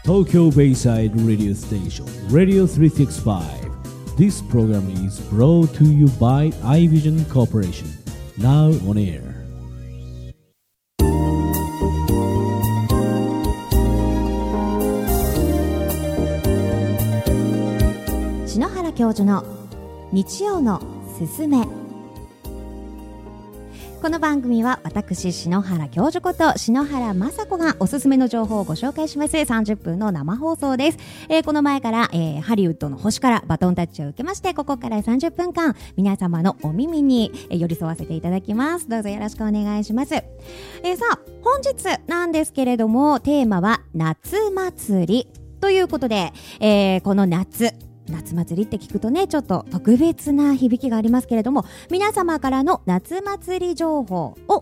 Tokyo Bayside Radio Station, Radio 365. This program is brought to you by iVision Corporation. Now on air. 篠原教授の日曜のすすめ。この番組は私篠原教授こと篠原雅子がおすすめの情報をご紹介します30分の生放送です。この前から、ハリウッドの星からバトンタッチを受けまして、ここから30分間皆様のお耳に寄り添わせていただきます。どうぞよろしくお願いします。さあ本日なんですけれども、テーマは夏祭りということで、この夏祭りって聞くとね、ちょっと特別な響きがありますけれども、皆様からの夏祭り情報を、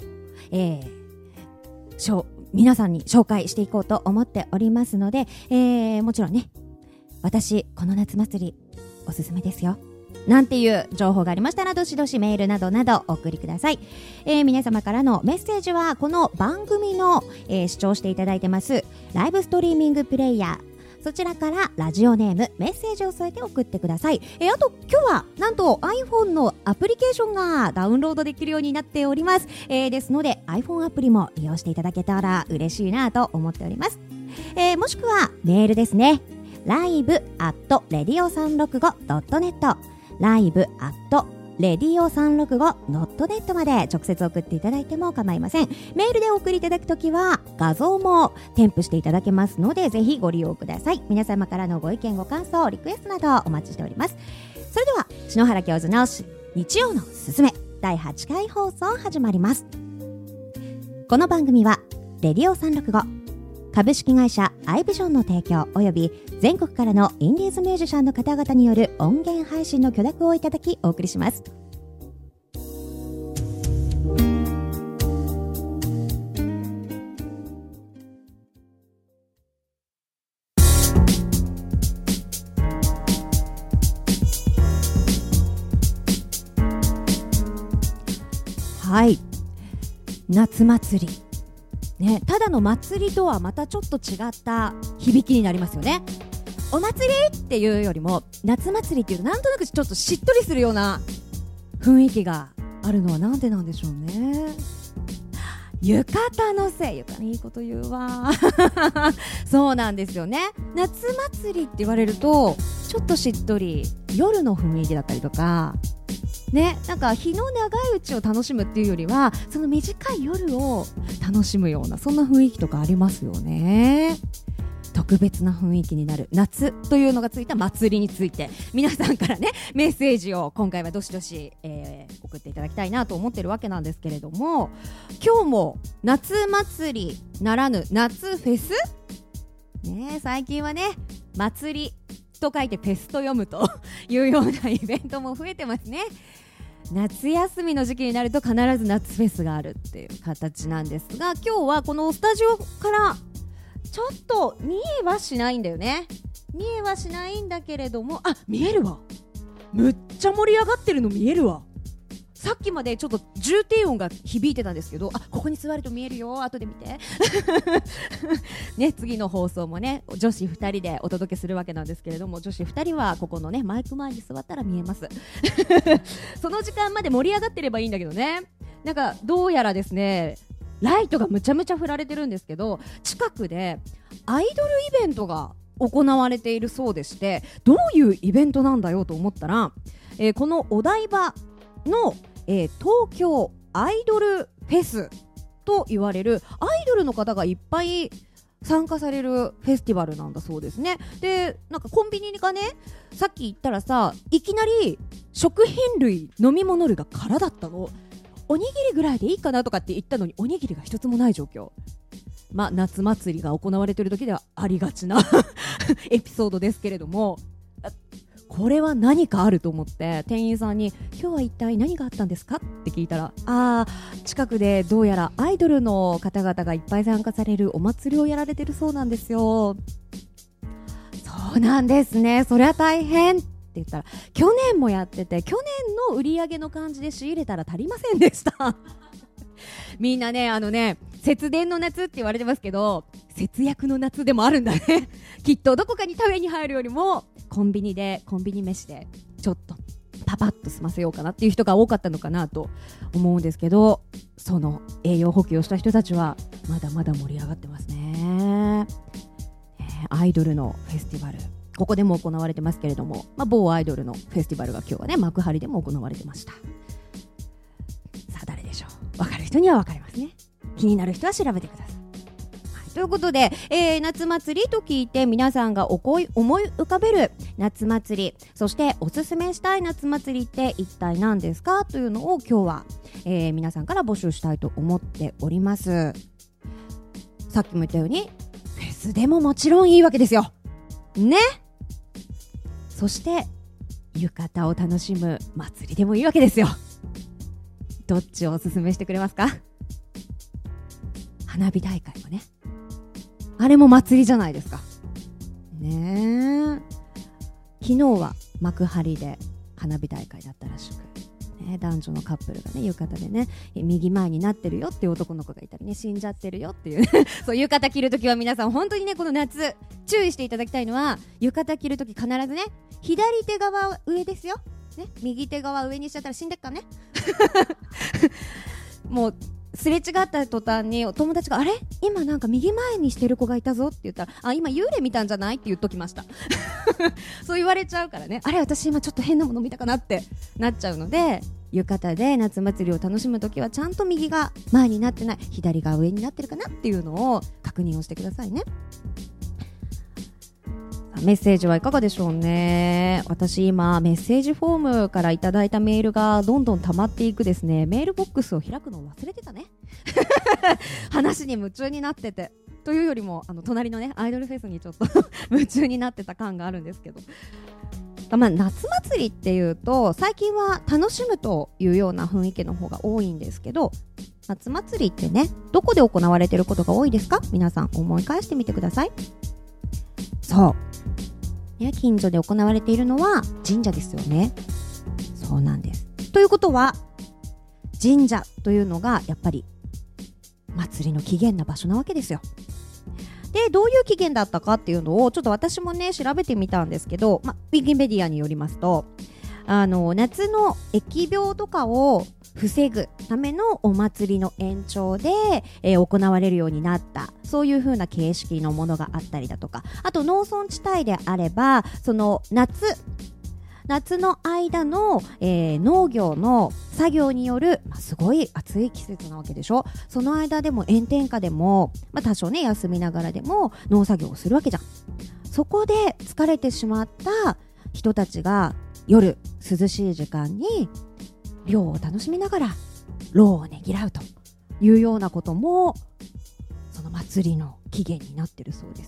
皆さんに紹介していこうと思っておりますので、もちろんね、私この夏祭りおすすめですよなんていう情報がありましたら、どしどしメールなどなどお送りください。皆様からのメッセージはこの番組の、視聴していただいてますライブストリーミングプレイヤー、そちらからラジオネームメッセージを添えて送ってください。あと今日はなんと iPhone のアプリケーションがダウンロードできるようになっております。ですので iPhone アプリも利用していただけたら嬉しいなと思っております。もしくはメールですね。live@radio365.net live@radio365.net まで直接送っていただいても構いません。メールでお送りいただくときは画像も添付していただけますので、ぜひご利用ください。皆様からのご意見ご感想リクエストなどお待ちしております。それでは篠原教授の日曜のすすめ第8回放送始まります。この番組はレディオ365株式会社アイビジョンの提供および全国からのインディーズミュージシャンの方々による音源配信の許諾をいただきお送りします。はい、夏祭りね、ただの祭りとはまたちょっと違った響きになりますよね。お祭りっていうよりも夏祭りっていうとなんとなくちょっとしっとりするような雰囲気があるのはなんでなんでしょうね。浴衣のせい、いいこと言うわそうなんですよね。夏祭りって言われるとちょっとしっとり夜の雰囲気だったりとかね、なんか日の長いうちを楽しむっていうよりはその短い夜を楽しむような、そんな雰囲気とかありますよね。特別な雰囲気になる夏というのがついた祭りについて皆さんからねメッセージを今回はどしどし、送っていただきたいなと思ってるわけなんですけれども、今日も夏祭りならぬ夏フェスね、最近はね祭りと書いてフェスと読むというようなイベントも増えてますね。夏休みの時期になると必ず夏フェスがあるっていう形なんですが、今日はこのスタジオからちょっと見えはしないんだよね。見えはしないんだけれども、見えるわ。むっちゃ盛り上がってるの見えるわ。さっきまでちょっと重低音が響いてたんですけど、ここに座ると見えるよ、後で見てね、次の放送もね女子2人でお届けするわけなんですけれども、女子2人はここのねマイク前に座ったら見えますその時間まで盛り上がってればいいんだけどね。なんかどうやらですね、ライトがむちゃむちゃ振られてるんですけど、近くでアイドルイベントが行われているそうでして、どういうイベントなんだよと思ったら、このお台場の東京アイドルフェスと言われるアイドルの方がいっぱい参加されるフェスティバルなんだそうですね。で、なんかコンビニがね、さっき言ったらさ、いきなり食品類飲み物類が空だったの。おにぎりぐらいでいいかなとかって言ったのにおにぎりが一つもない状況。夏祭りが行われている時ではありがちなエピソードですけれども、これは何かあると思って店員さんに今日は一体何があったんですかって聞いたら、近くでどうやらアイドルの方々がいっぱい参加されるお祭りをやられてるそうなんですよ。そうなんですね、そりゃ大変って言ったら、去年もやってて去年の売り上げの感じで仕入れたら足りませんでしたみんなね、節電の夏って言われてますけど、 節約の夏でもあるんだねきっとどこかに食べに入るよりもコンビニ飯でちょっとパパッと済ませようかなっていう人が多かったのかなと思うんですけど、その栄養補給をした人たちはまだまだ盛り上がってますね。アイドルのフェスティバル、ここでも行われてますけれども、某アイドルのフェスティバルが今日はね幕張でも行われてました。さあ誰でしょう。分かる人には分かりますね。気になる人は調べてください。ということで、夏祭りと聞いて皆さんが思い浮かべる夏祭り、そしておすすめしたい夏祭りって一体何ですかというのを今日は、皆さんから募集したいと思っております。さっきも言ったようにフェスでももちろんいいわけですよね。そして浴衣を楽しむ祭りでもいいわけですよ。どっちをおすすめしてくれますか。花火大会もね、あれも祭りじゃないですかね。昨日は幕張で花火大会だったらしく、男女のカップルがね浴衣でね右前になってるよっていう男の子がいたりね、死んじゃってるよっていうそう浴衣着るときは皆さん本当にねこの夏注意していただきたいのは、浴衣着るとき必ずね左手側上ですよ、ね、右手側上にしちゃったら死んでっからねもうすれ違った途端にお友達があれ今なんか右前にしてる子がいたぞって言ったら、あ今幽霊見たんじゃないって言っときましたそう言われちゃうからね、あれ私今ちょっと変なもの見たかなってなっちゃうので、浴衣で夏祭りを楽しむときはちゃんと右が前になってない、左が上になってるかなっていうのを確認をしてくださいね。メッセージはいかがでしょうね。私今メッセージフォームからいただいたメールがどんどん溜まっていくですね。メールボックスを開くのを忘れてたね話に夢中になってて、というよりも隣のねアイドルフェスにちょっと夢中になってた感があるんですけど、夏祭りっていうと最近は楽しむというような雰囲気の方が多いんですけど、夏祭りってねどこで行われていることが多いですか。皆さん思い返してみてください。そうね、近所で行われているのは神社ですよね。そうなんです。ということは神社というのがやっぱり祭りの起源な場所なわけですよ。でどういう起源だったかっていうのをちょっと私もね調べてみたんですけど、ウィキペディアによりますと夏の疫病とかを防ぐためのお祭りの延長で、行われるようになった、そういう風な形式のものがあったりだとか、あと農村地帯であればその夏の間の、農業の作業による、すごい暑い季節なわけでしょ。その間でも炎天下でも、多少ね休みながらでも農作業をするわけじゃん。そこで疲れてしまった人たちが夜涼しい時間に漁を楽しみながら労をねぎらうというようなこともその祭りの起源になってるそうです。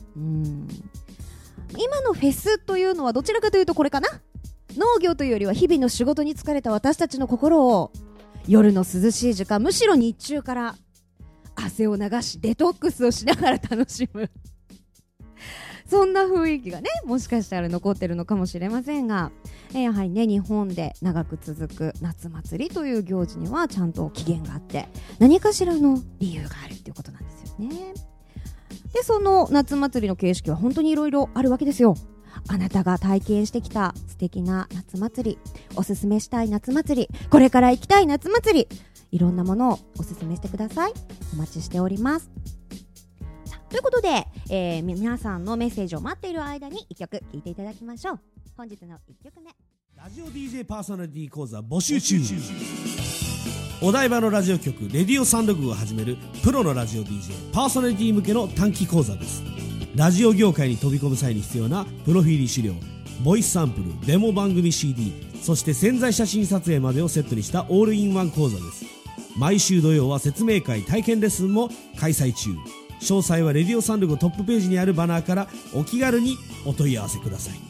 今のフェスというのはどちらかというとこれかな。農業というよりは日々の仕事に疲れた私たちの心を夜の涼しい時間、むしろ日中から汗を流しデトックスをしながら楽しむそんな雰囲気がねもしかしたら残ってるのかもしれませんが、やはりね日本で長く続く夏祭りという行事にはちゃんと起源があって何かしらの理由があるっていうことなんですよね。でその夏祭りの形式は本当にいろいろあるわけですよ。あなたが体験してきた素敵な夏祭り、おすすめしたい夏祭り、これから行きたい夏祭り、いろんなものをおすすめしてください。お待ちしております。ということで、皆さんのメッセージを待っている間に1曲聴いていただきましょう。本日の1曲目、 ラジオ DJ パーソナリティ講座募集中。お台場のラジオ局レディオ365が始めるプロのラジオ DJ パーソナリティ向けの短期講座です。ラジオ業界に飛び込む際に必要なプロフィール資料、ボイスサンプル、デモ番組 CD、 そして宣材写真撮影までをセットにしたオールインワン講座です。毎週土曜は説明会、体験レッスンも開催中。詳細はレディオ365トップページにあるバナーからお気軽にお問い合わせください。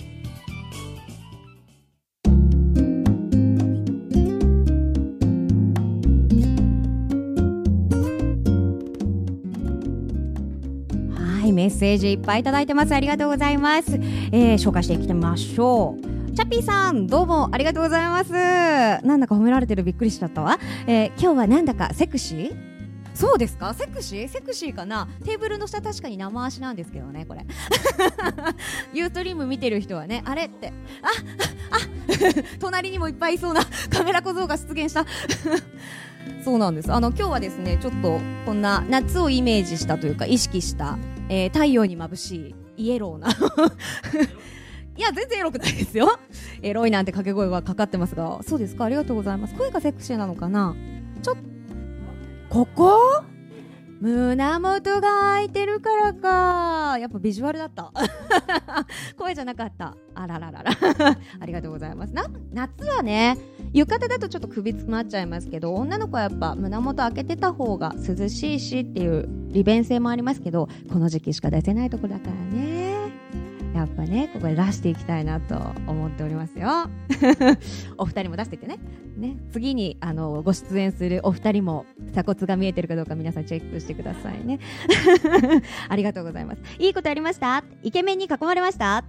メッセージいっぱいいただいてます。ありがとうございます。紹介していきましょう。チャッピーさんどうもありがとうございます。なんだか褒められてる、びっくりしちゃったわ。今日はなんだかセクシーそうですか？セクシーかな。テーブルの下確かに生足なんですけどね、これユーストリーム見てる人はね、あれって隣にもいっぱいいそうなカメラ小僧が出現したそうなんです。今日はですね、ちょっとこんな夏をイメージしたというか意識した、太陽に眩しいイエローないや全然エロくないですよ。エロいなんて掛け声がかかってますが、そうですか、ありがとうございます。声がセクシーなのかな。ちょっとここ胸元が開いてるからか、やっぱビジュアルだった声じゃなかった。あららららありがとうございます。夏はね、浴衣だとちょっと首詰まっちゃいますけど、女の子はやっぱ胸元開けてた方が涼しいしっていう利便性もありますけど、この時期しか出せないところだからね、やっぱねここで出していきたいなと思っておりますよお二人も出していってね。次にご出演するお二人も鎖骨が見えてるかどうか皆さんチェックしてくださいねありがとうございます。いいことありました？イケメンに囲まれました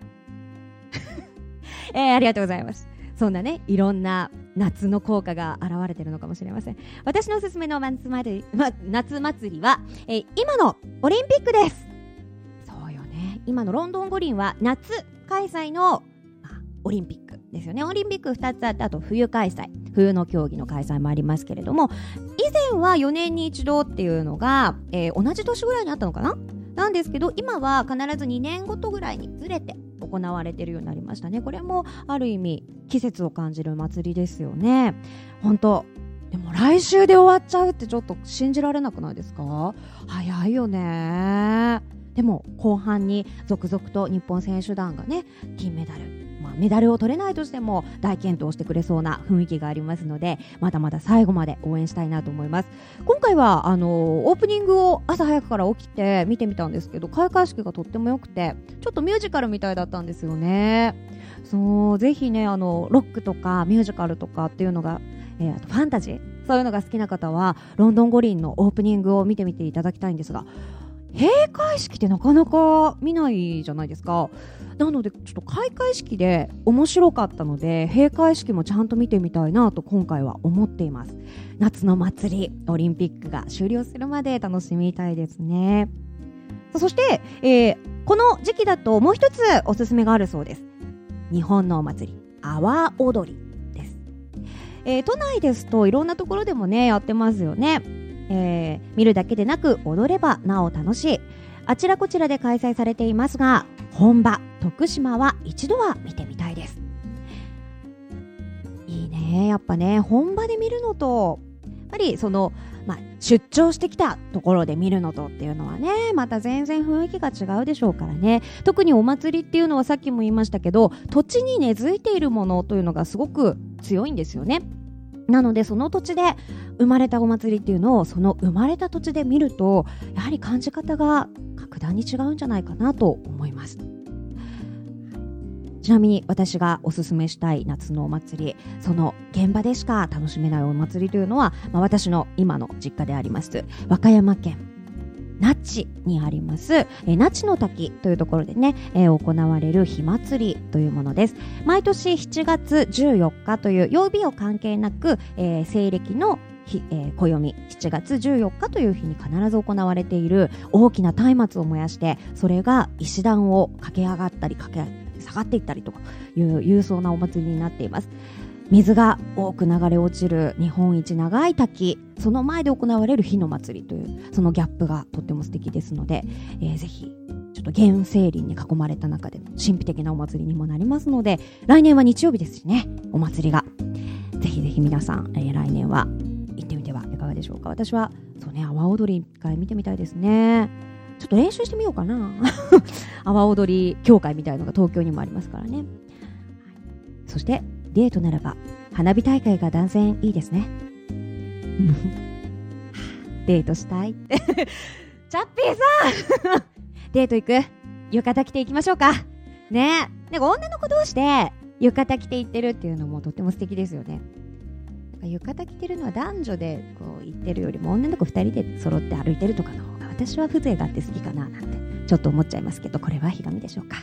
ありがとうございます。そんなね、いろんな夏の効果が現れてるのかもしれません。私のおすすめの夏祭りは、今のオリンピックです。そうよね、今のロンドン五輪は夏開催の、オリンピックですよね。オリンピック2つあって、あと冬開催、冬の競技の開催もありますけれども、以前は4年に一度っていうのが、同じ年ぐらいにあったのかななんですけど、今は必ず2年ごとぐらいにずれて行われているようになりましたね。これもある意味季節を感じる祭りですよね。本当でも来週で終わっちゃうってちょっと信じられなくないですか？早いよね。でも後半に続々と日本選手団がね、金メダル、メダルを取れないとしても大健闘してくれそうな雰囲気がありますので、まだまだ最後まで応援したいなと思います。今回はオープニングを朝早くから起きて見てみたんですけど、開会式がとっても良くて、ちょっとミュージカルみたいだったんですよね。そう、ぜひね、ロックとかミュージカルとかっていうのが、あとファンタジー、そういうのが好きな方はロンドン五輪のオープニングを見てみていただきたいんですが、閉会式ってなかなか見ないじゃないですか。なのでちょっと開会式で面白かったので、閉会式もちゃんと見てみたいなと今回は思っています。夏の祭り、オリンピックが終了するまで楽しみたいですね。そして、この時期だともう一つおすすめがあるそうです。日本のお祭り、阿波踊りです。都内ですといろんなところでもねやってますよね。見るだけでなく踊ればなお楽しい、あちらこちらで開催されていますが、本場徳島は一度は見てみたいです。いいね、やっぱね、本場で見るのとやっぱり出張してきたところで見るのとっていうのはね、また全然雰囲気が違うでしょうからね。特にお祭りっていうのはさっきも言いましたけど、土地に根付いているものというのがすごく強いんですよね。なのでその土地で生まれたお祭りっていうのをその生まれた土地で見ると、やはり感じ方が格段に違うんじゃないかなと思います。ちなみに私がおすすめしたい夏のお祭り、その現場でしか楽しめないお祭りというのは、私の今の実家であります和歌山県那智にあります那智の滝というところでね、行われる火祭りというものです。毎年7月14日という曜日を関係なく、西暦の暦7月14日という日に必ず行われている大きな松明を燃やして、それが石段を駆け上がったり駆け下がっていったりという勇壮なお祭りになっています。水が多く流れ落ちる日本一長い滝、その前で行われる火の祭りという、そのギャップがとっても素敵ですので、ぜひちょっと原生林に囲まれた中での神秘的なお祭りにもなりますので、来年は日曜日ですしね、お祭りがぜひぜひ皆さん、来年は行ってみてはいかがでしょうか。私はそうね、阿波踊り一回見てみたいですね。ちょっと練習してみようかな阿波踊り協会みたいなのが東京にもありますからね。そしてデートならば花火大会が断然いいですねデートしたいチャッピーさんデート行く？浴衣着ていきましょうかね。なんか女の子同士で浴衣着て行ってるっていうのもとっても素敵ですよね。浴衣着てるのは男女でこう行ってるよりも、女の子2人で揃って歩いてるとかの方が私は風情があって好きかななんてちょっと思っちゃいますけど、これはひがみでしょうか。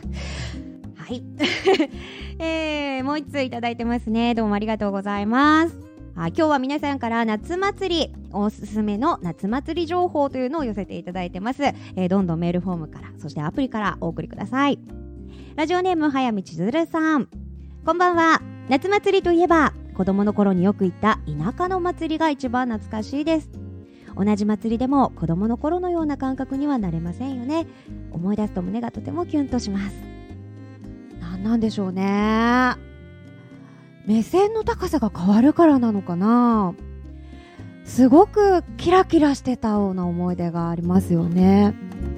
はいもう1通いただいてますね。どうもありがとうございます。 はい、今日は皆さんから夏祭りおすすめの夏祭り情報というのを寄せていただいてます。どんどんメールフォームからそしてアプリからお送りください。ラジオネーム早見千鶴さん、こんばんは。夏祭りといえば子供の頃によく行った田舎の祭りが一番懐かしいです。同じ祭りでも子供の頃のような感覚にはなれませんよね。思い出すと胸がとてもキュンとします。なんでしょうね。目線の高さが変わるからなのかな。すごくキラキラしてたような思い出がありますよね。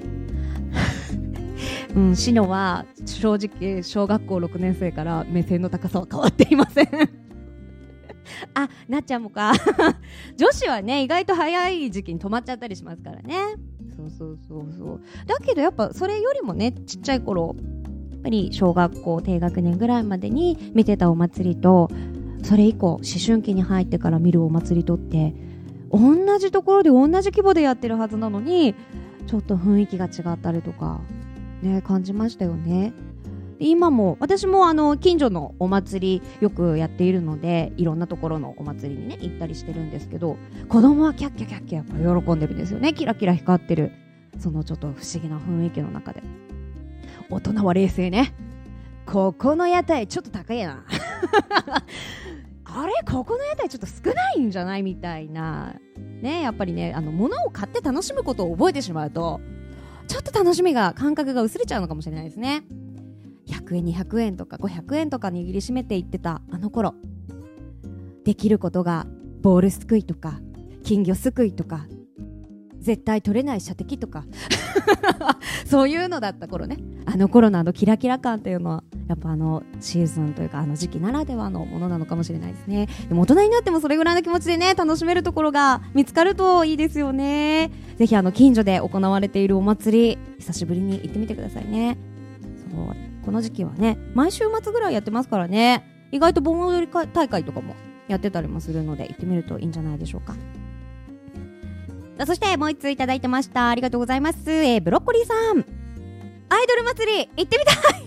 シノは正直小学校6年生から目線の高さは変わっていません。あ、なっちゃんもか。女子はね意外と早い時期に止まっちゃったりしますからね。そうだけどやっぱそれよりもねちっちゃい頃やっぱり小学校低学年ぐらいまでに見てたお祭りとそれ以降思春期に入ってから見るお祭りとって同じところで同じ規模でやってるはずなのにちょっと雰囲気が違ったりとかね感じましたよね。今も私も近所のお祭りよくやっているのでいろんなところのお祭りにね行ったりしてるんですけど、子供はキャッキャキャッキャやっぱ喜んでるんですよね。キラキラ光ってるそのちょっと不思議な雰囲気の中で大人は冷静ね。ここの屋台ちょっと高いなあれここの屋台ちょっと少ないんじゃないみたいなね。やっぱりね物を買って楽しむことを覚えてしまうとちょっと楽しみが感覚が薄れちゃうのかもしれないですね。100円200円とか500円とか握りしめていってたあの頃、できることがボールすくいとか金魚すくいとか絶対取れない射的とかそういうのだった頃ね。あの頃のキラキラ感っていうのはやっぱシーズンというか時期ならではのものなのかもしれないですね。でも大人になってもそれぐらいの気持ちでね楽しめるところが見つかるといいですよね。ぜひ近所で行われているお祭り久しぶりに行ってみてくださいね。そうこの時期はね毎週末ぐらいやってますからね。意外と盆踊り大会とかもやってたりもするので行ってみるといいんじゃないでしょうか。そしてもう一ついただいてました。ありがとうございます。ブロッコリーさん、アイドル祭り行ってみたい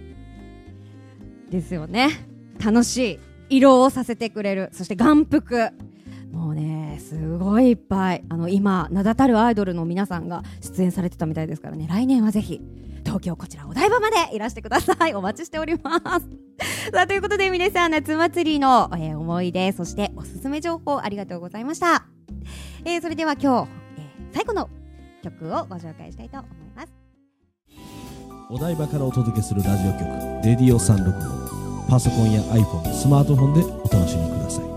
ですよね。楽しい色をさせてくれる。そして眼福もうねすごいいっぱい今名だたるアイドルの皆さんが出演されてたみたいですからね。来年はぜひ東京こちらお台場までいらしてください。お待ちしておりますさあということで皆さん夏祭りの、思い出そしておすすめ情報ありがとうございました。それでは今日、最後の曲をご紹介したいと思います。 お台場からお届けするラジオ局レディオ365、パソコンや iPhone、スマートフォンでお楽しみください。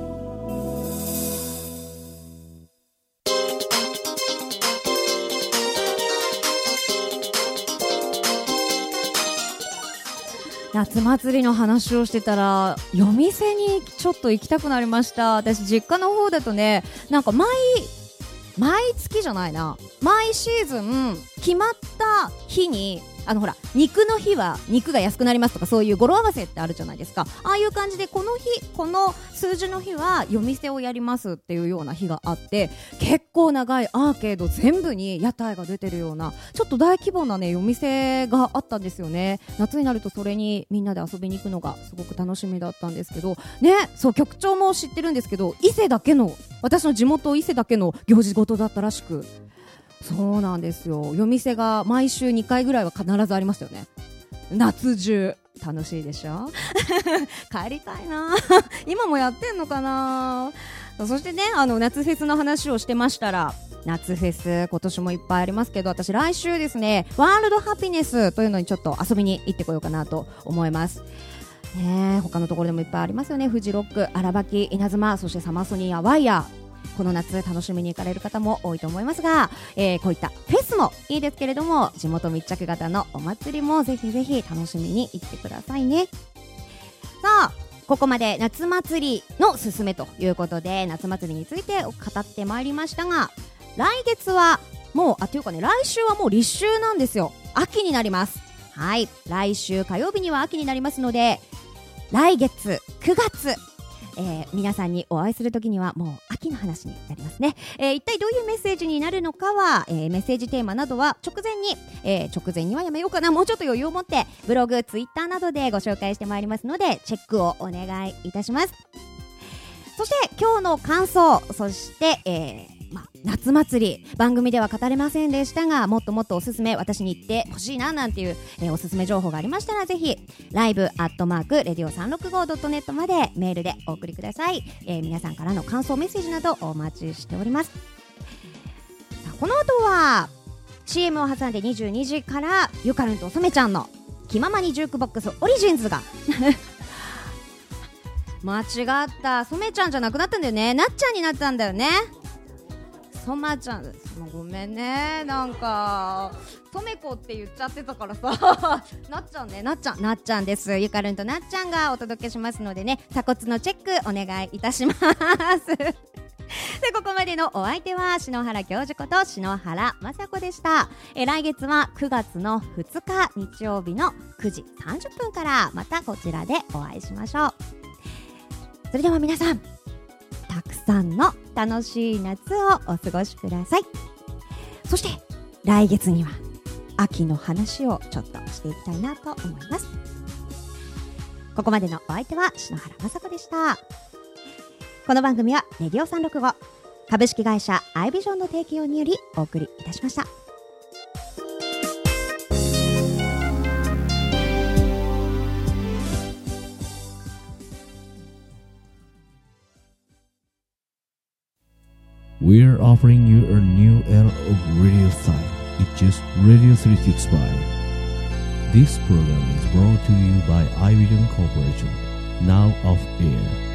夏祭りの話をしてたら夜店にちょっと行きたくなりました。私実家の方だとねなんか毎月じゃないな毎シーズン決まった日にほら肉の日は肉が安くなりますとかそういう語呂合わせってあるじゃないですか。ああいう感じでこの日この数字の日は夜店をやりますっていうような日があって結構長いアーケード全部に屋台が出てるようなちょっと大規模なね夜店があったんですよね。夏になるとそれにみんなで遊びに行くのがすごく楽しみだったんですけどね。そう局長も知ってるんですけど伊勢だけの私の地元伊勢だけの行事事だったらしく、そうなんですよ。夜店が毎週2回ぐらいは必ずありましたよね。夏中楽しいでしょ帰りたいな今もやってんのかな。そしてね夏フェスの話をしてましたら夏フェス今年もいっぱいありますけど私来週ですねワールドハピネスというのにちょっと遊びに行ってこようかなと思いますね。他のところでもいっぱいありますよね。フジロック、荒牧、稲妻、そしてサマソニア、ワイヤー。この夏楽しみに行かれる方も多いと思いますが、こういったフェスもいいですけれども地元密着型のお祭りもぜひぜひ楽しみに行ってくださいね。さあここまで夏祭りのすすめということで夏祭りについて語ってまいりましたが来月はもうというかね来週はもう立秋なんですよ。秋になります。はい来週火曜日には秋になりますので来月9月皆さんにお会いするときにはもう秋の話になりますね。一体どういうメッセージになるのかは、メッセージテーマなどは直前にはやめようかなもうちょっと余裕を持ってブログ、ツイッターなどでご紹介してまいりますのでチェックをお願いいたします。 そして今日の感想、そして、夏祭り、番組では語れませんでしたが、もっともっとおすすめ、私に言ってほしいななんていう、おすすめ情報がありましたら、ぜひlive@radio365.net までメールでお送りください。皆さんからの感想メッセージなどお待ちしております。さあ、この後は CM を挟んで22時からゆかるんとそめちゃんの気ままにジュークボックスオリジンズが間違った、そめちゃんじゃなくなったんだよね、なっちゃんになったんだよね。そまちゃん、もうごめんね、なんかとめこって言っちゃってたからさなっちゃんね、なっちゃんです。ゆかるんとなっちゃんがお届けしますのでね、鎖骨のチェックお願いいたしますで、ここまでのお相手は篠原教授こと篠原雅子でした。来月は9月の2日日曜日の9時30分からまたこちらでお会いしましょう。それでは皆さん、たくさんの楽しい夏をお過ごしください。そして来月には秋の話をちょっとしていきたいなと思います。ここまでのお相手は篠原雅子でした。この番組はレディオ365株式会社アイビジョンの提供によりお送りいたしました。 We're offering you a new era of radio style. It's just Radio 365. This program is brought to you by iVision Corporation. Now off air.